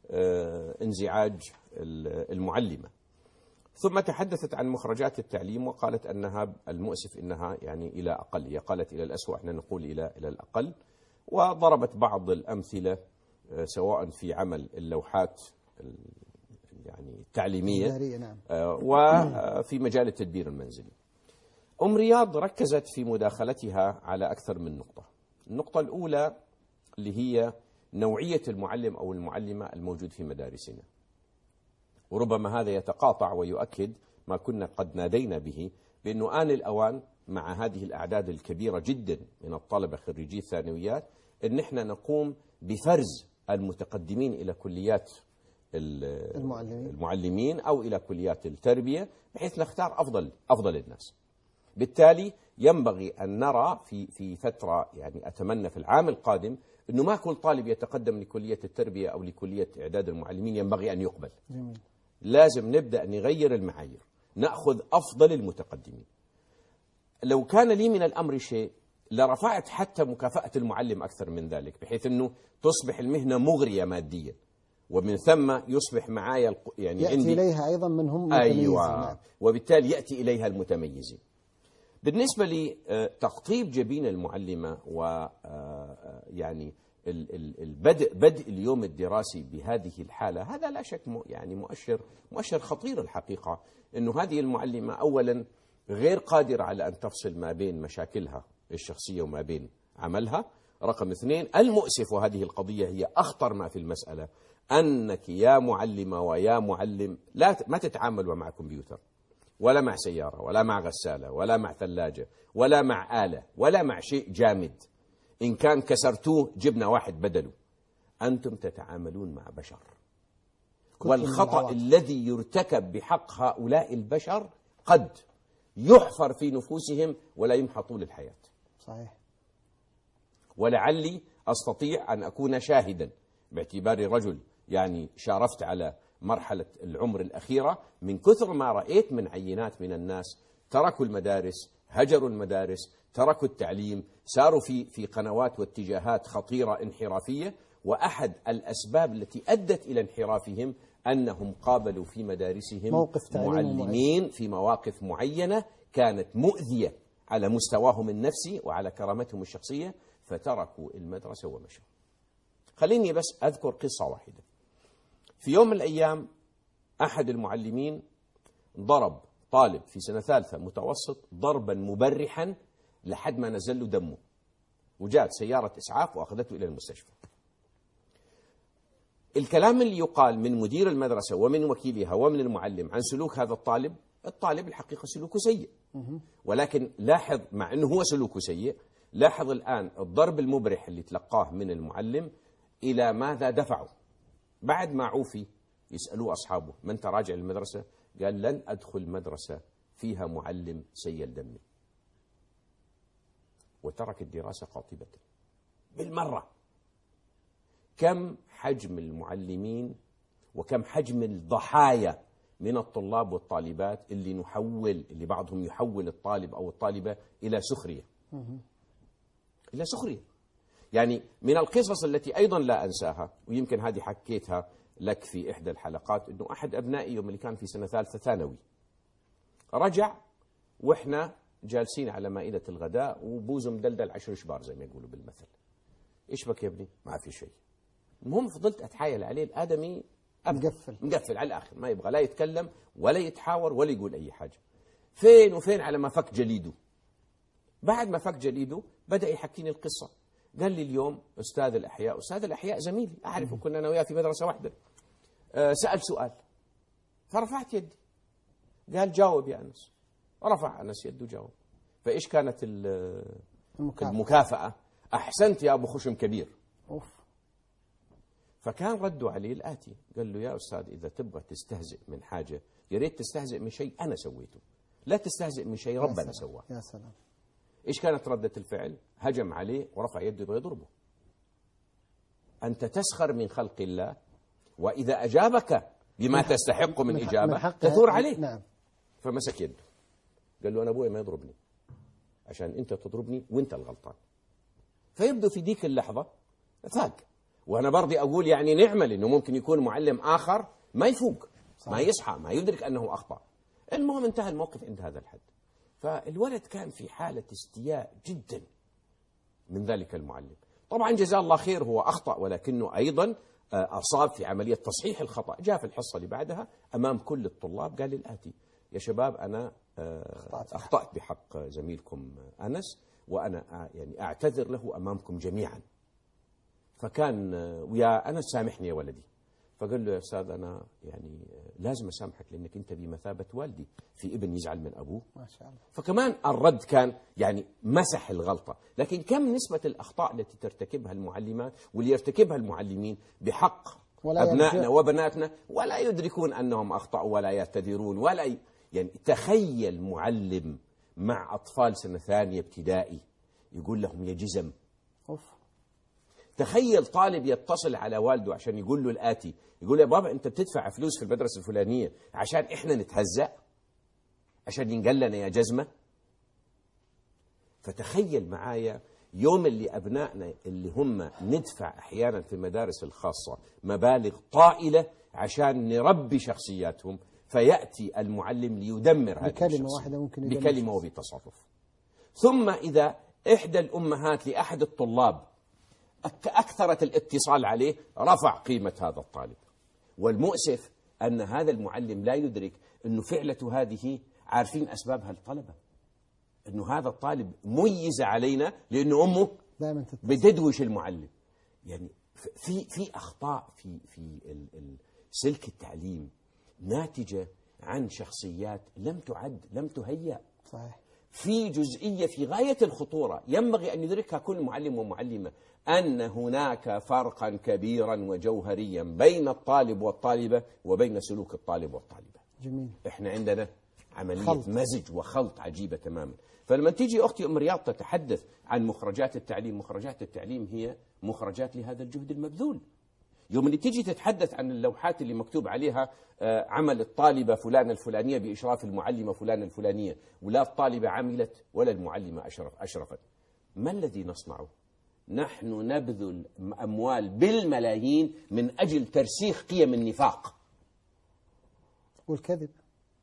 S3: انزعاج المعلمة. ثم تحدثت عن مخرجات التعليم وقالت أنها المؤسف أنها يعني إلى أقل، هي قالت إلى الأسوأ، احنا نقول إلى الأقل، وضربت بعض الأمثلة سواء في عمل اللوحات يعني التعليمية وفي مجال التدبير المنزلي. أم رياض ركزت في مداخلتها على أكثر من نقطة. النقطة الأولى اللي هي نوعية المعلم أو المعلمة الموجود في مدارسنا، وربما هذا يتقاطع ويؤكد ما كنا قد نادينا به، بأنه آن الأوان مع هذه الأعداد الكبيرة جدا من الطلبة خريجي الثانويات أن احنا نقوم بفرز المتقدمين إلى كليات المعلمين أو إلى كليات التربية بحيث نختار أفضل الناس. بالتالي ينبغي أن نرى في فترة يعني أتمنى في العام القادم أنه ما كل طالب يتقدم لكلية التربية أو لكلية إعداد المعلمين ينبغي أن يقبل.
S2: جميل.
S3: لازم نبدأ نغير المعايير، نأخذ أفضل المتقدمين. لو كان لي من الأمر شيء لرفعت حتى مكافأة المعلم أكثر من ذلك، بحيث أنه تصبح المهنة مغرية ماديا، ومن ثم يصبح معايا يعني
S2: يأتي
S3: عندي
S2: إليها أيضا منهم متميزين.
S3: أيوة. وبالتالي يأتي إليها المتميزين. بالنسبة لتقطيب جبين المعلمة ويعني بدء اليوم الدراسي بهذه الحالة، هذا لا شك يعني مؤشر خطير الحقيقة، أنه هذه المعلمة أولا غير قادرة على أن تفصل ما بين مشاكلها الشخصية وما بين عملها. رقم 2 المؤسف، وهذه القضية هي أخطر ما في المسألة، أنك يا معلمة ويا معلم ما تتعاملوا مع كمبيوتر. ولا مع سيارة ولا مع غسالة ولا مع ثلاجة ولا مع آلة ولا مع شيء جامد، إن كان كسرتوه جبنا واحد بدله. أنتم تتعاملون مع بشر، والخطأ الذي يرتكب بحق هؤلاء البشر قد يحفر في نفوسهم ولا يمحى طول الحياة.
S2: صحيح.
S3: ولعلي أستطيع أن أكون شاهدا باعتباري رجل يعني شارفت على مرحلة العمر الأخيرة، من كثر ما رأيت من عينات من الناس تركوا المدارس، هجروا المدارس، تركوا التعليم، ساروا في قنوات واتجاهات خطيرة انحرافية. وأحد الأسباب التي أدت إلى انحرافهم أنهم قابلوا في مدارسهم معلمين في مواقف معينة كانت مؤذية على مستواهم النفسي وعلى كرامتهم الشخصية، فتركوا المدرسة ومشوا. خليني بس أذكر قصة واحدة. في يوم من الأيام أحد المعلمين ضرب طالب في سنة ثالثة متوسط ضربا مبرحا لحد ما نزل له دمه، وجاءت سيارة إسعاف وأخذته إلى المستشفى. الكلام اللي يقال من مدير المدرسة ومن وكيلها ومن المعلم عن سلوك هذا الطالب الحقيقة سلوكه سيء، ولكن لاحظ مع أنه هو سلوكه سيء، لاحظ الآن الضرب المبرح اللي تلقاه من المعلم إلى ماذا دفعه. بعد ما عوفي يسألوه أصحابه: من تراجع المدرسة؟ قال: لن أدخل مدرسة فيها معلم سيل دمي. وترك الدراسة قاطبة بالمرة. كم حجم المعلمين وكم حجم الضحايا من الطلاب والطالبات اللي بعضهم يحول الطالب أو الطالبة إلى سخرية. إلى سخرية. يعني من القصص التي أيضا لا أنساها، ويمكن هذه حكيتها لك في إحدى الحلقات، أنه أحد أبنائي يوم اللي كان في سنة ثالثة ثانوي رجع وإحنا جالسين على مائدة الغداء وبوزه مدلدل 10 شبار زي ما يقولوا بالمثل. إيش بك يا ابني؟ ما في شيء. المهم فضلت أتحايل عليه، الآدمي مقفل على الآخر، ما يبغى لا يتكلم ولا يتحاور ولا يقول أي حاجة. فين وفين على ما فك جليده. بعد ما فك جليده بدأ يحكيني القصة. قال لي: اليوم أستاذ الأحياء زميلي أعرفه، كنا أنا وياه في مدرسة واحدة، سأل سؤال فرفعت يدي، قال: جاوب يا أنس. رفع أنس يده وجاوب. فإيش كانت المكافأة؟ أحسنت يا أبو خشم كبير. فكان ردوا عليه الآتي، قال له: يا أستاذ، إذا تبغى تستهزئ من حاجة يا ريت تستهزئ من شيء أنا سويته، لا تستهزئ من شيء ربنا سواه.
S2: يا سلام.
S3: إيش كانت ردة الفعل؟ هجم عليه ورفع يده يبغى يضربه. أنت تسخر من خلق الله، وإذا أجابك بما تستحق من إجابة تثور عليه.
S2: نعم.
S3: فمسك يده قال له: أنا أبوي ما يضربني عشان أنت تضربني وأنت الغلطان. فيبدو في ديك اللحظة فاق. وأنا برضي أقول يعني نعمل إنه ممكن يكون معلم آخر ما يفوق، ما يصحى، ما يدرك أنه أخطأ. المهم انتهى الموقف عند هذا الحد. فالولد كان في حالة استياء جدا من ذلك المعلم. طبعا جزاه الله خير، هو أخطأ ولكنه أيضا أصاب في عملية تصحيح الخطأ. جاء في الحصة اللي بعدها أمام كل الطلاب قال الآتي: يا شباب، أنا أخطأت بحق زميلكم أنس، وأنا يعني أعتذر له أمامكم جميعا. فكان: ويا أنس سامحني يا ولدي. فقال له: يا أستاذ، أنا يعني لازم أسامحك لأنك أنت بمثابة والدي في ابن يزعل من أبوه.
S2: ما شاء الله.
S3: فكمان الرد كان يعني مسح الغلطة. لكن كم نسبة الأخطاء التي ترتكبها المعلمات واللي يرتكبها المعلمين بحق أبنائنا وبناتنا ولا يدركون أنهم أخطأوا ولا يعتذرون ولا يعني تخيل معلم مع أطفال سنة ثانية ابتدائي يقول لهم يا جزم. تخيل طالب يتصل على والده عشان يقول له الآتي، يقول: يا بابا، أنت بتدفع فلوس في المدرسة الفلانية عشان إحنا نتهزأ، عشان ينقل لنا يا جزمة. فتخيل معايا يوم اللي أبنائنا اللي هم ندفع أحيانا في المدارس الخاصة مبالغ طائلة عشان نربي شخصياتهم، فيأتي المعلم ليدمر هذه
S2: بكلمة واحدة، ممكن
S3: بكلمة وبتصرف. ثم إذا إحدى الأمهات لأحد الطلاب أكثرت الاتصال عليه، رفع قيمة هذا الطالب. والمؤسف أن هذا المعلم لا يدرك أنه فعلته هذه عارفين أسبابها الطلبة، أنه هذا الطالب ميز علينا لأنه أمه بتدوش المعلم. يعني في أخطاء في سلك التعليم ناتجة عن شخصيات لم تعد، لم تهيأ.
S2: صحيح.
S3: في جزئية في غاية الخطورة ينبغي أن يدركها كل معلم ومعلمة، أن هناك فرقا كبيرا وجوهريا بين الطالب والطالبة وبين سلوك الطالب والطالبة.
S2: جميل.
S3: إحنا عندنا عملية
S2: خلط.
S3: مزج وخلط عجيبة تماما. فلما تيجي أختي أم رياض تتحدث عن مخرجات التعليم، مخرجات التعليم هي مخرجات لهذا الجهد المبذول. يوم اللي تيجي تتحدث عن اللوحات اللي مكتوب عليها عمل الطالبة فلانة الفلانية بإشراف المعلمة فلانة الفلانية، ولا الطالبة عملت ولا المعلمة أشرفت، ما الذي نصنعه؟ نحن نبذل أموال بالملايين من أجل ترسيخ قيم النفاق
S2: والكذب.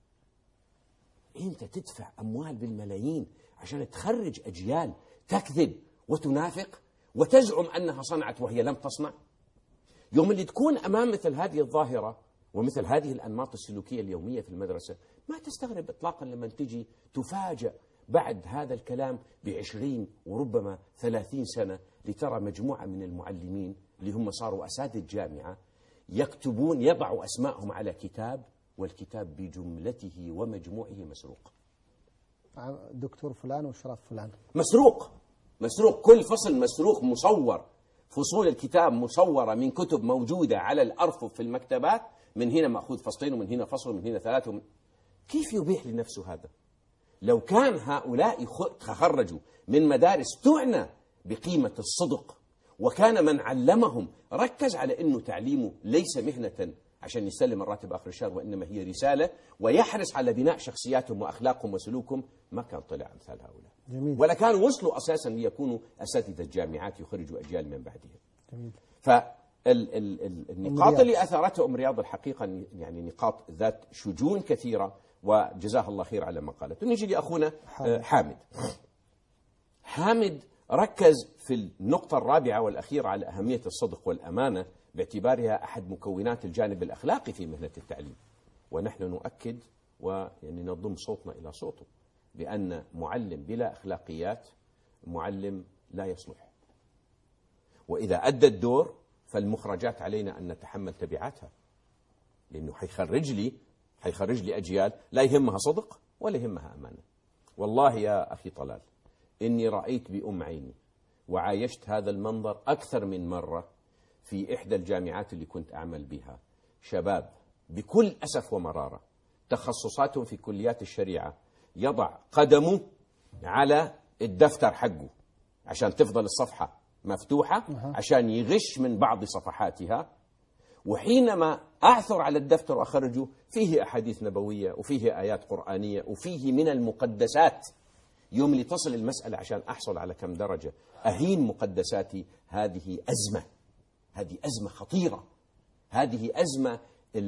S3: أنت تدفع أموال بالملايين عشان تخرج أجيال تكذب وتنافق وتزعم أنها صنعت وهي لم تصنع. يوم اللي تكون أمام مثل هذه الظاهرة ومثل هذه الأنماط السلوكية اليومية في المدرسة، ما تستغرب إطلاقا لما تجي تفاجأ بعد هذا الكلام ب20 وربما 30 سنة لترى مجموعة من المعلمين اللي هم صاروا أساتذة جامعة يكتبون، يضعوا أسماءهم على كتاب والكتاب بجملته ومجموعه مسروق.
S2: دكتور فلان وشرف فلان
S3: مسروق، مسروق، كل فصل مسروق، مصور، فصول الكتاب مصورة من كتب موجودة على الأرفف في المكتبات، من هنا مأخوذ فصلين ومن هنا فصل ومن هنا 3 كيف يبيح لنفسه هذا؟ لو كان هؤلاء تخرجوا من مدارس تعنى بقيمة الصدق، وكان من علمهم ركز على أنه تعليمه ليس مهنة عشان يسلم الراتب آخر الشهر، وإنما هي رسالة، ويحرص على بناء شخصياتهم وأخلاقهم وسلوكهم، ما كان طلع أمثال هؤلاء.
S2: جميل.
S3: ولا كانوا وصلوا أساسا ليكونوا أساتذة جامعات يخرجوا أجيال من بعدهم.
S2: جميل.
S3: فالنقاط اللي أثارتها أم رياض الحقيقة يعني نقاط ذات شجون كثيرة، وجزاها الله خير على ما قالت. نجي لأخونا حامد ركز في النقطة الرابعة والأخيرة على أهمية الصدق والأمانة باعتبارها أحد مكونات الجانب الأخلاقي في مهنة التعليم. ونحن نؤكد ويعني نضم صوتنا إلى صوته بأن معلم بلا أخلاقيات معلم لا يصلح، وإذا أدى الدور فالمخرجات علينا أن نتحمل تبعاتها، لأنه حيخرج لي أجيال لا يهمها صدق ولا يهمها أمانة. والله يا أخي طلال إني رأيت بأم عيني وعايشت هذا المنظر أكثر من مرة في إحدى الجامعات اللي كنت أعمل بها، شباب بكل أسف ومرارة تخصصاتهم في كليات الشريعة يضع قدمه على الدفتر حقه عشان تفضل الصفحة مفتوحة عشان يغش من بعض صفحاتها، وحينما أعثر على الدفتر وأخرجه فيه أحاديث نبوية وفيه آيات قرآنية وفيه من المقدسات. يوم اللي تصل المسألة عشان أحصل على كم درجة أهين مقدساتي، هذه أزمة، هذه أزمة خطيرة، هذه أزمة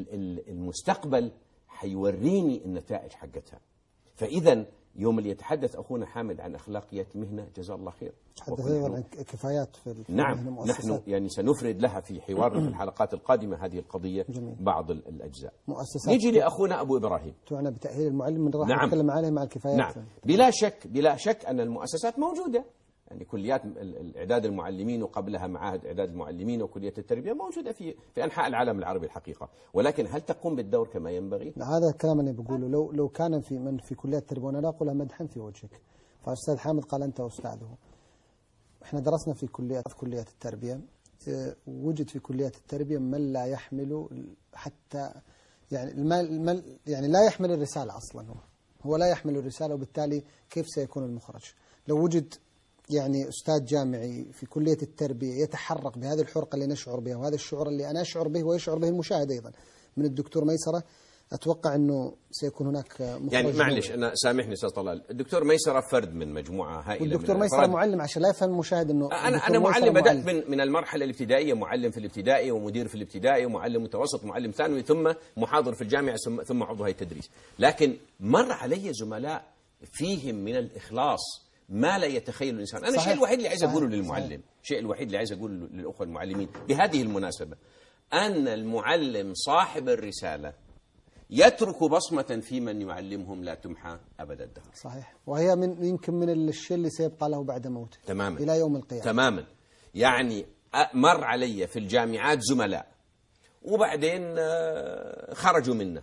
S3: المستقبل حيوريني النتائج حقتها. فإذا يوم اللي يتحدث أخونا حامد عن أخلاقيات مهنة جزاه الله خير،
S2: تحدث أيضا عن كفايات في
S3: نعم، نحن يعني سنفرد لها في حوارنا في الحلقات القادمة هذه القضية.
S2: جميل.
S3: بعض الأجزاء.
S2: مؤسسات
S3: نيجي لأخونا أبو إبراهيم.
S2: تعنى بتأهيل المعلم، من راح
S3: نعم.
S2: نتكلم عليه مع الكفايات.
S3: نعم، بلا شك أن المؤسسات موجودة، يعني كليات الإعداد المعلمين وقبلها معاهد إعداد المعلمين وكلية التربية موجودة في أنحاء العالم العربي الحقيقة، ولكن هل تقوم بالدور كما ينبغي؟
S2: هذا الكلام اللي بقوله، لو كان في من في كلية التربية، وأنا لا أقولها مدحا في وجهك، فأستاذ حامد قال أنت أستاذه. إحنا درسنا في كلية التربية، وجد في كلية التربية من لا يحمل حتى يعني المال يعني لا يحمل الرسالة أصلا، هو لا يحمل الرسالة، وبالتالي كيف سيكون المخرج؟ لو وجد يعني أستاذ جامعي في كلية التربية يتحرك بهذه الحرقة اللي نشعر بها وهذا الشعور اللي أنا أشعر به ويشعر به المشاهد أيضا من الدكتور ميسرة، أتوقع أنه سيكون هناك مخرج.
S3: يعني معلش أنا سامحني أستاذ طلال، الدكتور ميسرة فرد من مجموعة هائلة،
S2: والدكتور ميسرة معلم عشان لا يفهم المشاهد أنه
S3: أنا معلم، بدأت من المرحلة الابتدائية، معلم في الابتدائي ومدير في الابتدائي ومعلم متوسط ومعلم ثانوي ثم محاضر في الجامعة ثم عضو هيئة التدريس. لكن مر علي زملاء فيهم من الإخلاص ما لا يتخيل الإنسان. أنا الشيء الوحيد اللي عايز أقوله للمعلم، الشيء الوحيد اللي عايز أقوله للأخوة المعلمين بهذه المناسبة، أن المعلم صاحب الرسالة يترك بصمة في من يعلمهم لا تمحى أبد الدهر.
S2: صحيح، وهي يمكن من الشيء اللي سيبقى له بعد موته
S3: تماما
S2: إلى يوم القيامة.
S3: تماما. يعني مر علي في الجامعات زملاء وبعدين خرجوا منها،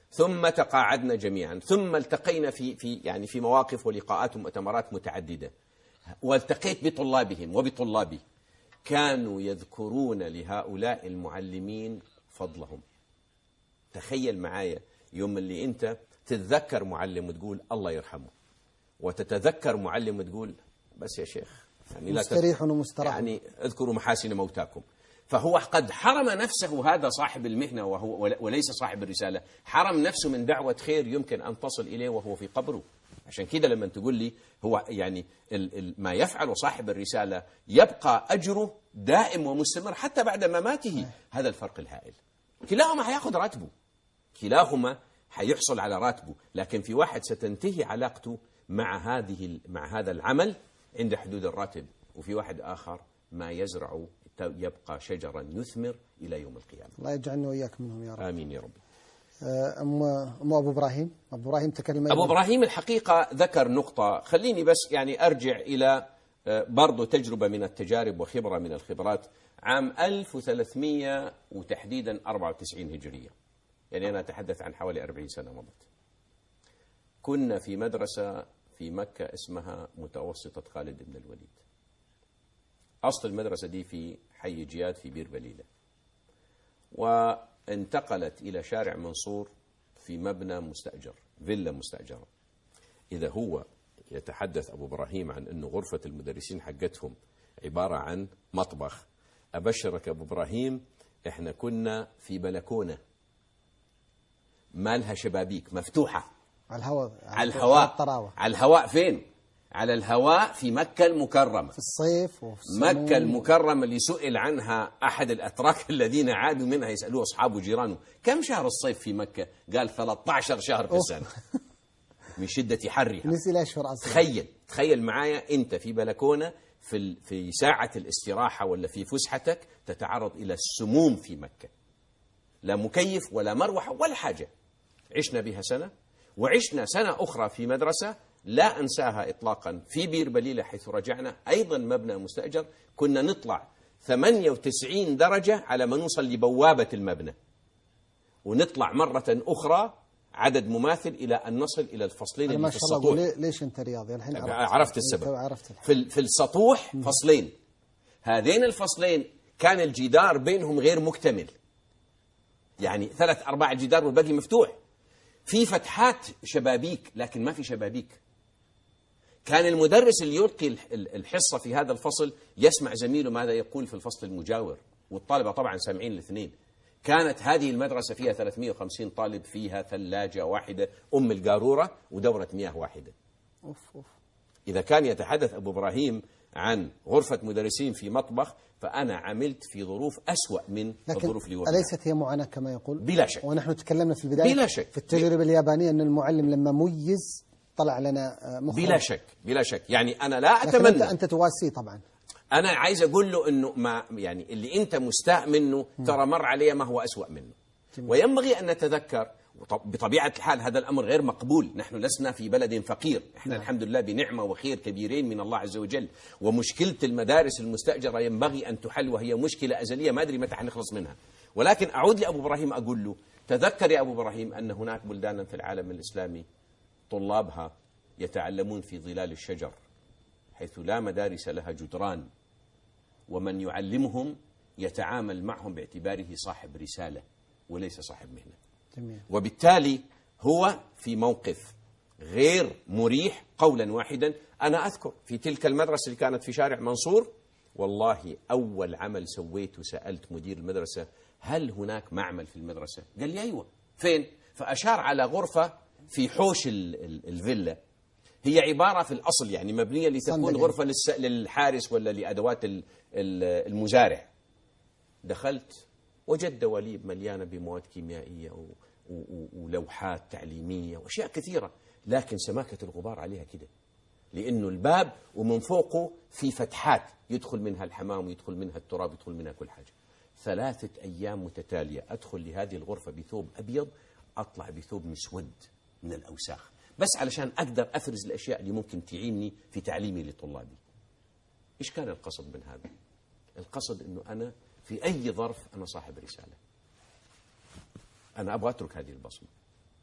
S3: ثم تقاعدنا جميعا، ثم التقينا في مواقف ولقاءات ومؤتمرات متعددة، والتقيت بطلابهم وبطلابي، كانوا يذكرون لهؤلاء المعلمين فضلهم. تخيل معايا يوم اللي أنت تتذكر معلم وتقول الله يرحمه، وتتذكر معلم وتقول بس يا شيخ يعني لا
S2: مستريح ومستراح،
S3: يعني اذكروا محاسن موتاكم. فهو قد حرم نفسه، هذا صاحب المهنة وليس صاحب الرسالة، حرم نفسه من دعوة خير يمكن أن تصل إليه وهو في قبره. عشان كده لما تقول لي هو يعني ما يفعل صاحب الرسالة يبقى أجره دائم ومستمر حتى بعد مماته، هذا الفرق الهائل. كلاهما حياخذ راتبه، كلاهما حيحصل على راتبه، لكن في واحد ستنتهي علاقته مع هذا العمل عند حدود الراتب، وفي واحد آخر ما يزرع يبقى شجرا يثمر إلى يوم القيامة.
S2: الله يجعلنا وإياك منهم يا رب.
S3: آمين يا رب.
S2: أم أبو إبراهيم تكلم.
S3: أبو إبراهيم الحقيقة ذكر نقطة، خليني بس يعني أرجع إلى برضو تجربة من التجارب وخبرة من الخبرات. عام 1300 وتحديدا 94 هجرية، يعني أنا أتحدث عن حوالي 40 سنة مضت، كنا في مدرسة في مكة اسمها متوسطة خالد بن الوليد. أصل المدرسة دي في حي جياد في بير بليلة، وانتقلت إلى شارع منصور في مبنى مستأجر، فيلا مستأجرة. إذا هو يتحدث أبو إبراهيم عن أنه غرفة المدرسين حقتهم عبارة عن مطبخ، أبشرك أبو إبراهيم إحنا كنا في بلكونة ما لها شبابيك، مفتوحة
S2: على الهواء،
S3: على الهواء فين؟ على الهواء في مكة المكرمة
S2: في الصيف وفي
S3: مكة المكرمة اللي سئل عنها أحد الأتراك الذين عادوا منها يسألوه أصحابه وجيرانه كم شهر الصيف في مكة؟ قال 13 شهر في السنة من شدة حرها.
S2: نسي الأشهر أصلا.
S3: تخيل معايا أنت في بلكونة في ساعة الاستراحة ولا في فسحتك تتعرض إلى السموم في مكة، لا مكيف ولا مروحة ولا حاجة. عشنا بها سنة، وعشنا سنة أخرى في مدرسة لا أنساها إطلاقا في بير بليلة، حيث رجعنا أيضا مبنى مستأجر، كنا نطلع 98 درجة على ما نوصل لبوابة المبنى، ونطلع مرة أخرى عدد مماثل إلى أن نصل إلى الفصلين اللي في السطوح.
S2: ليش أنت رياضي الحين؟
S3: عرفت السبب. في السطوح فصلين، هذين الفصلين كان الجدار بينهم غير مكتمل، يعني 3/4 الجدار والباقي مفتوح، في فتحات شبابيك لكن ما في شبابيك. كان المدرس اللي يلقي الحصة في هذا الفصل يسمع زميله ماذا يقول في الفصل المجاور، والطالبة طبعا سامعين الاثنين. كانت هذه المدرسة فيها 350 طالب، فيها ثلاجة واحدة أم القارورة ودورة مياه واحدة. إذا كان يتحدث أبو إبراهيم عن غرفة مدرسين في مطبخ، فأنا عملت في ظروف أسوأ من الظروف اللي وقعت.
S2: أليست هي معاناة كما يقول؟
S3: بلا شك.
S2: ونحن تكلمنا في البداية
S3: بلا شك
S2: في التجربة اليابانية أن المعلم لما ميز طلع لنا مخرج.
S3: بلا شك يعني أنا لا أتمنى.
S2: أنت تواسيه طبعا.
S3: أنا عايز أقول له أنه ما يعني اللي أنت مستاء منه ترى مر عليه ما هو أسوأ منه. وينبغي أن نتذكر بطبيعة الحال هذا الأمر غير مقبول. نحن لسنا في بلد فقير، احنا الحمد لله بنعمة وخير كبيرين من الله عز وجل، ومشكلة المدارس المستأجرة ينبغي أن تحل، وهي مشكلة أزلية ما أدري متى حنخلص منها. ولكن أعود لأبو إبراهيم أقول له تذكر يا أبو إبراهيم أن هناك بلدانا في العالم الإسلامي طلابها يتعلمون في ظلال الشجر، حيث لا مدارس لها جدران، ومن يعلمهم يتعامل معهم باعتباره صاحب رسالة وليس صاحب مهنة. جميل. وبالتالي هو في موقف غير مريح قولا واحدا. أنا أذكر في تلك المدرسة اللي كانت في شارع منصور، والله أول عمل سويته سألت مدير المدرسة هل هناك معمل في المدرسة؟ قال لي أيوة. فين؟ فأشار على غرفة في حوش الفيلا، هي عبارة في الأصل يعني مبنية لتكون غرفة للحارس ولا لأدوات المزارع. دخلت وجد دواليب مليانة بمواد كيميائية ولوحات تعليمية وأشياء كثيرة، لكن سماكة الغبار عليها كده، لأنه الباب ومن فوقه في فتحات يدخل منها الحمام ويدخل منها التراب يدخل منها كل حاجة. 3 أيام متتالية أدخل لهذه الغرفة بثوب أبيض، أطلع بثوب مسود من الأوساخ، بس علشان أقدر أفرز الأشياء اللي ممكن تعيني في تعليمي لطلابي. إيش كان القصد من هذا؟ القصد أنه أنا في أي ظرف أنا صاحب رسالة، أنا أبغى أترك هذه البصمة.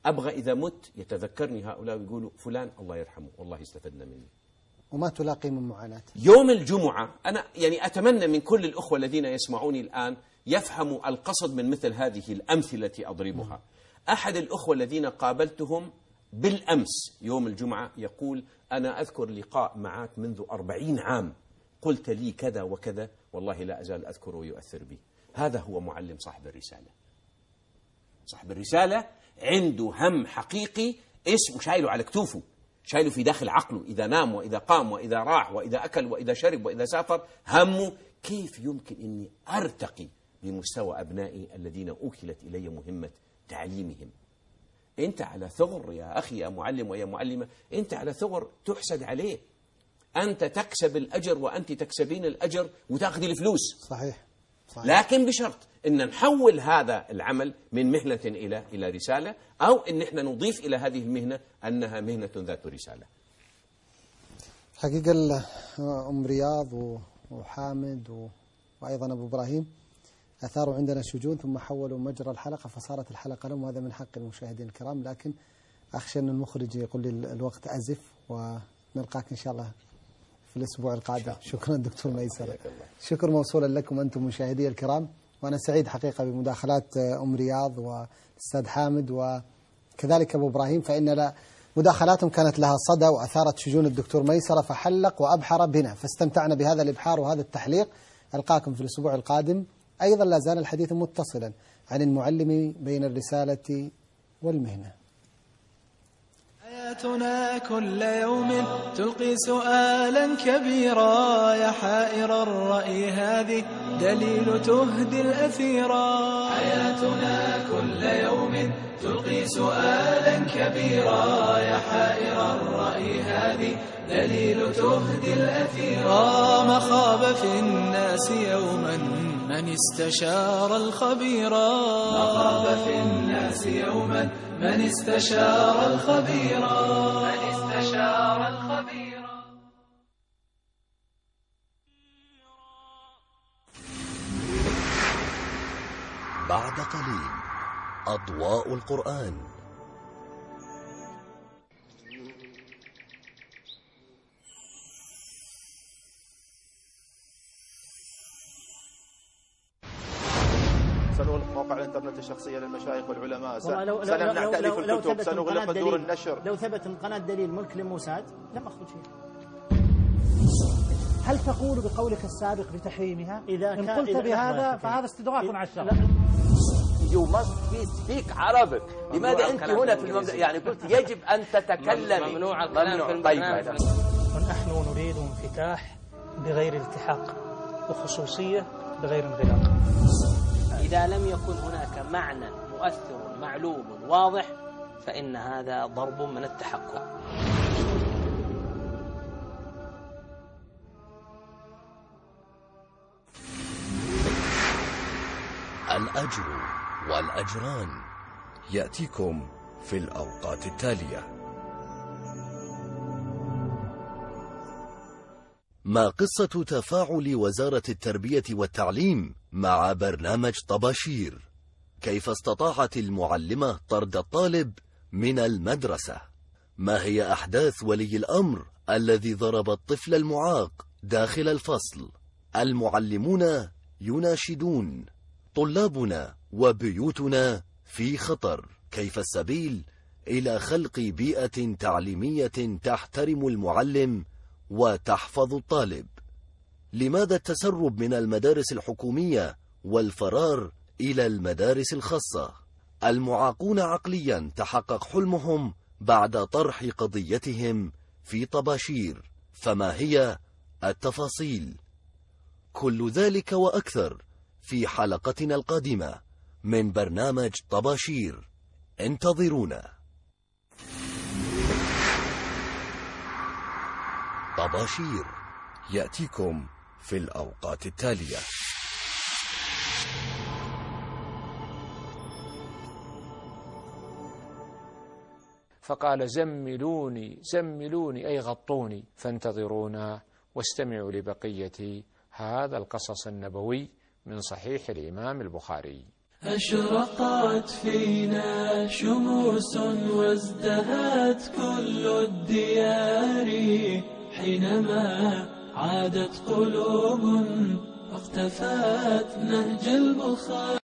S3: أبغى إذا مت يتذكرني هؤلاء ويقولوا فلان الله يرحمه والله استفدنا منه.
S2: وما تلاقي من معاناة
S3: يوم الجمعة أنا يعني أتمنى من كل الأخوة الذين يسمعوني الآن يفهموا القصد من مثل هذه الأمثلة التي أضربها. أحد الأخوة الذين قابلتهم بالأمس يوم الجمعة يقول أنا أذكر لقاء معك منذ 40 عام قلت لي كذا وكذا والله لا أزال أذكره ويؤثر بي. هذا هو معلم صاحب الرسالة. صاحب الرسالة عنده هم حقيقي اسمه شايله على كتوفه، شايله في داخل عقله، إذا نام وإذا قام وإذا راح وإذا أكل وإذا شرب وإذا سافر همه كيف يمكن أني أرتقي بمستوى أبنائي الذين أوكلت إلي مهمة تعليمهم. أنت على ثغر يا أخي يا معلم ويا معلمة، أنت على ثغر تحسد عليه. أنت تكسب الأجر وأنت تكسبين الأجر وتأخذي الفلوس.
S2: صحيح.
S3: لكن بشرط أن نحول هذا العمل من مهنة إلى رسالة، أو أن احنا نضيف إلى هذه المهنة أنها مهنة ذات رسالة.
S2: حقيقة أم رياض وحامد وأيضا أبو إبراهيم أثاروا عندنا شجون ثم حولوا مجرى الحلقة فصارت الحلقة لهم، وهذا من حق المشاهدين الكرام، لكن أخشى أن المخرج يقول لي الوقت أزف، ونلقاك إن شاء الله في الأسبوع القادم. شكرا دكتور ميسر، شكر موصولا لكم أنتم مشاهدي الكرام، وأنا سعيد حقيقة بمداخلات أم رياض والأستاذ حامد وكذلك أبو إبراهيم، فإن مداخلاتهم كانت لها صدى وأثارت شجون الدكتور ميسر فحلق وأبحر بنا، فاستمتعنا بهذا الإبحار وهذا التحليق. ألقاكم في الأسبوع القادم. أيضا لا زال الحديث متصلا عن المعلم بين الرسالة والمهنة.
S1: حياتنا كل يوم تلقي سؤالا كبيرا، يا حائر الرأي هذه دليل تهدي الأثيرا. حياتنا كل يوم تلقي سؤالا كبيرا، يا حائر الرأي هذه دليل تهدي الأثيرا. ما خاب في الناس يوما من استشار الخبيرا، ما خاب في الناس يوما من استشار الخبيرا، من استشار الخبيرا.
S7: بعد قليل أضواء القرآن.
S8: سنغلق مواقع الانترنت الشخصية للمشايخ والعلماء، سنمنع تأليف الكتب، سنغلق دور النشر.
S9: لو ثبت ان قناة دليل ملك لموساد لم أخرج فيها. هل تقول بقولك السابق بتحريمها؟ إن قلت بهذا فهذا استدراك على الشرع.
S10: You must speak Arabic. لماذا أنت هنا في المملكة؟ يعني قلت يجب أن تتكلم.
S11: ممنوع الكلام في البرنامج.
S9: ونحن نريد انفتاح بغير التحاق وخصوصية بغير انغلاق.
S11: إذا لم يكن هناك معنى مؤثر معلوم واضح فإن هذا ضرب من التحكم.
S7: الأجر والأجران يأتيكم في الأوقات التالية. ما قصة تفاعل وزارة التربية والتعليم مع برنامج طباشير؟ كيف استطاعت المعلمة طرد الطالب من المدرسة؟ ما هي أحداث ولي الأمر الذي ضرب الطفل المعاق داخل الفصل؟ المعلمون يناشدون، طلابنا وبيوتنا في خطر. كيف السبيل إلى خلق بيئة تعليمية تحترم المعلم وتحفظ الطالب؟ لماذا التسرب من المدارس الحكومية والفرار إلى المدارس الخاصة؟ المعاقون عقليا تحقق حلمهم بعد طرح قضيتهم في طباشير، فما هي التفاصيل؟ كل ذلك وأكثر في حلقتنا القادمة من برنامج طباشير، انتظرونا. طباشير يأتيكم في الأوقات التالية.
S12: فقال زملوني أي غطوني، فانتظرونا واستمعوا لبقية هذا القصص النبوي من صحيح الإمام البخاري.
S1: أشرقت فينا شموس وازدهت كل الديار حينما عادت قلوب واختفت نهج البخاري.